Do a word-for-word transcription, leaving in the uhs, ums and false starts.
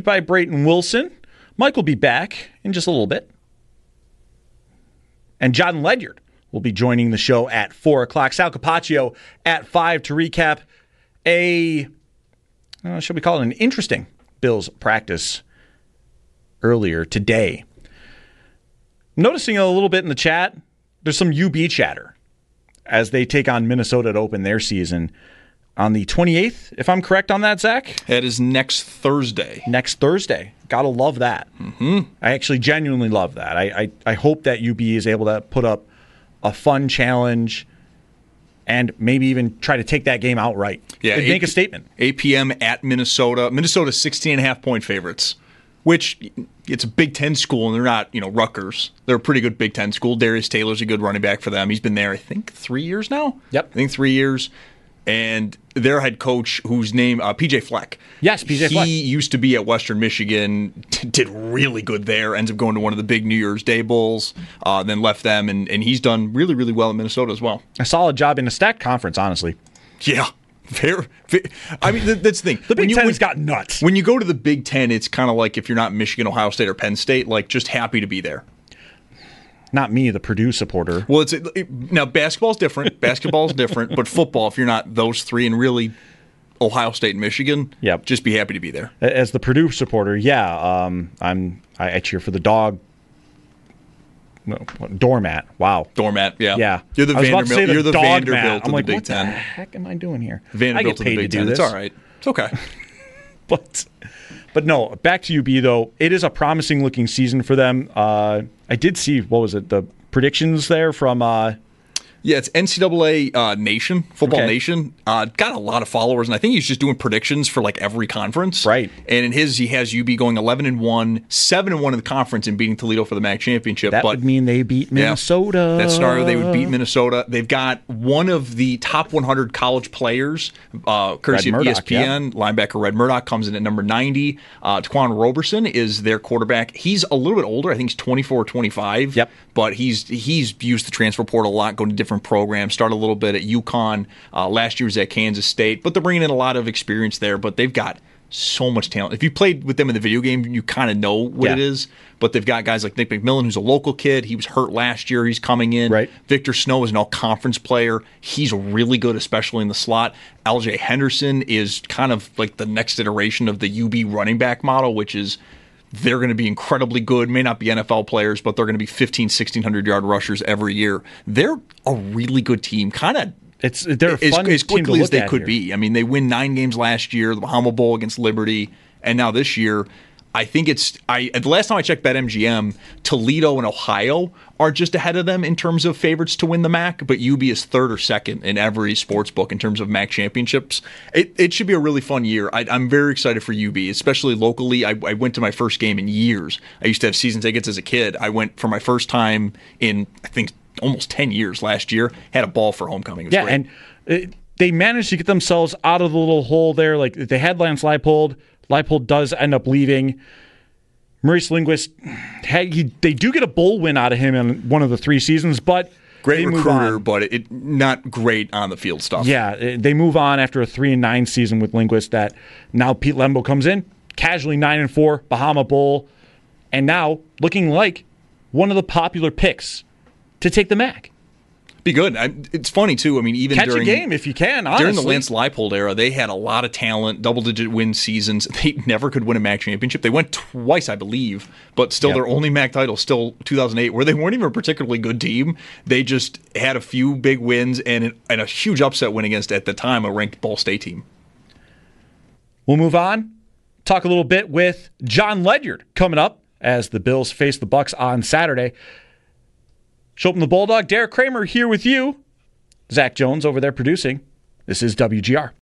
joined by Brayton Wilson. Mike will be back in just a little bit. And John Ledyard will be joining the show at four o'clock. Sal Capaccio at five to recap a, uh, should we call it an interesting Bills practice earlier today. Noticing a little bit in the chat, there's some U B chatter as they take on Minnesota to open their season on the twenty-eighth, if I'm correct on that, Zach? That is next Thursday. Next Thursday. Gotta love that. Mm-hmm. I actually genuinely love that. I, I, I hope that U B is able to put up a fun challenge and maybe even try to take that game outright. Yeah, It'd make a statement. eight p.m. at Minnesota. Minnesota's sixteen and a half point favorites, which it's a Big Ten school, and they're not, you know, Rutgers. They're a pretty good Big Ten school. Darius Taylor's a good running back for them. He's been there, I think, three years now? Yep. I think three years. And their head coach, whose name, uh, P J Fleck. Yes, P J Fleck. He used to be at Western Michigan, t- did really good there, ends up going to one of the big New Year's Day Bowls, uh, then left them, and, and he's done really, really well in Minnesota as well. A solid job in a stacked conference, honestly. Yeah. Fair, fair. I mean, th- that's the thing. The Big you, Ten's when, got nuts. When you go to the Big Ten, it's kind of like if you're not Michigan, Ohio State, or Penn State, like just happy to be there. Not me, the Purdue supporter. Well, it's it, now basketball's different. Basketball's different, but football, if you're not those three, and really Ohio State and Michigan, yep. just be happy to be there. As the Purdue supporter, yeah, um, I'm I, I cheer for the dog. No, doormat. Wow. Doormat, yeah. Yeah. You're the I was about to Vanderbilt. say the You're the dog Vanderbilt mat. of I'm the like, Big what Ten. the heck am I doing here? Vanderbilt I get paid of the Big to Ten. do It's this. all right. It's okay. but but no, back to U B though. It is a promising looking season for them. Uh, I did see, what was it, the predictions there from uh, Yeah, it's N C double A uh, Nation, Football Okay. Nation. Uh, got a lot of followers, and I think he's just doing predictions for like every conference. Right. And in his, he has U B going eleven and one, seven and one in the conference, and beating Toledo for the M A C championship. that but would mean they beat Minnesota. Yeah, that scenario, they would beat Minnesota. They've got one of the top one hundred college players, uh, courtesy Red of Murdoch, E S P N. Linebacker Red Murdoch comes in at number ninety. Uh, Taquan Roberson is their quarterback. He's a little bit older. I think he's twenty-four or twenty-five. Yep. But he's he's used the transfer portal a lot, going to different programs. Started a little bit at UConn. Uh, last year was at Kansas State. But they're bringing in a lot of experience there. But they've got so much talent. If you played with them in the video game, you kind of know what Yeah. it is. But they've got guys like Nick McMillan, who's a local kid. He was hurt last year. He's coming in. Right. Victor Snow is an all-conference player. He's really good, especially in the slot. L J Henderson is kind of like the next iteration of the U B running back model, which is they're going to be incredibly good. May not be N F L players, but they're going to be fifteen, sixteen hundred yard rushers every year. They're a really good team. Kind of It's they're a as, fun as team to quickly look as they at could here. be. I mean, they win nine games last year, the Bahama Bowl against Liberty, and now this year, I think it's I. The last time I checked BetMGM, Toledo and Ohio are just ahead of them in terms of favorites to win the M A C, but U B is third or second in every sports book in terms of M A C championships. It it should be a really fun year. I, I'm very excited for U B, especially locally. I, I went to my first game in years. I used to have season tickets as a kid. I went for my first time in I think almost ten years last year. Had a ball for homecoming. It was Yeah, great. and uh, they managed to get themselves out of the little hole there. Like they had Lance Leipold. Leipold does end up leaving. Maurice Linguist, had, he, they do get a bowl win out of him in one of the three seasons, but Great they move recruiter, on. but it not great on the field stuff. Yeah, uh, they move on after a three and nine season with Linguist. That now Pete Lembo comes in, casually nine and four, Bahama Bowl, and now looking like one of the popular picks to take the M A C. Be good. I, it's funny too. I mean, even Catch during a game if you can. Honestly. during the Lance Leipold era, they had a lot of talent, double-digit win seasons. They never could win a M A C championship. They went twice, I believe, but still Yep. their only M A C title still two thousand eight, where they weren't even a particularly good team. They just had a few big wins and and a huge upset win against at the time a ranked Ball State team. We'll move on. Talk a little bit with John Ledyard coming up as the Bills face the Bucs on Saturday. Schultz the Bulldog, Derek Kramer here with you. Zach Jones over there producing. This is W G R.